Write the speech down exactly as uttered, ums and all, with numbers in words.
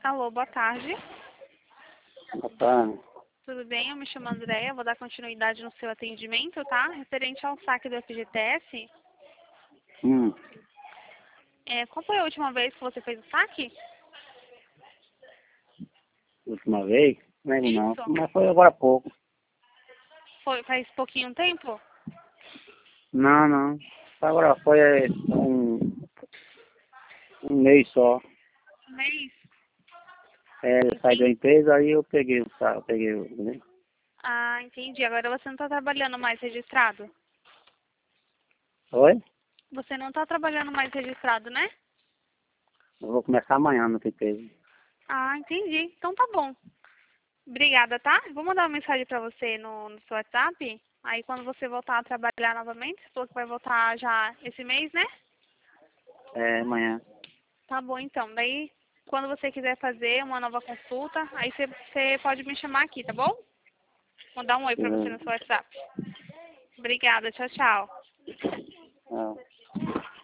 Alô, boa tarde. Boa tarde. Tudo bem? Eu me chamo Andréia, vou dar continuidade no seu atendimento, tá? Referente ao saque do F G T S. Hum, É, qual foi a última vez que você fez o saque? última vez? Não lembro não. Isso. Mas foi agora há pouco. Foi faz pouquinho tempo? Não, não. Agora foi é, um, um mês só. Um mês? É, eu saí da Entendi. empresa, aí eu peguei o saco, peguei o. Né? Ah, entendi. Agora você não está trabalhando mais registrado? Oi? Você não está trabalhando mais registrado, né? Eu vou começar amanhã na empresa. Ah, entendi. Então tá bom. Obrigada, tá? Vou mandar uma mensagem pra você no, no seu WhatsApp. Aí quando você voltar a trabalhar novamente, você falou que vai voltar já esse mês, né? É, amanhã. Tá bom, então. Daí, quando você quiser fazer uma nova consulta, aí você, você pode me chamar aqui, tá bom? Vou dar um oi pra você Hum, no seu WhatsApp. Obrigada. Tchau, tchau. é.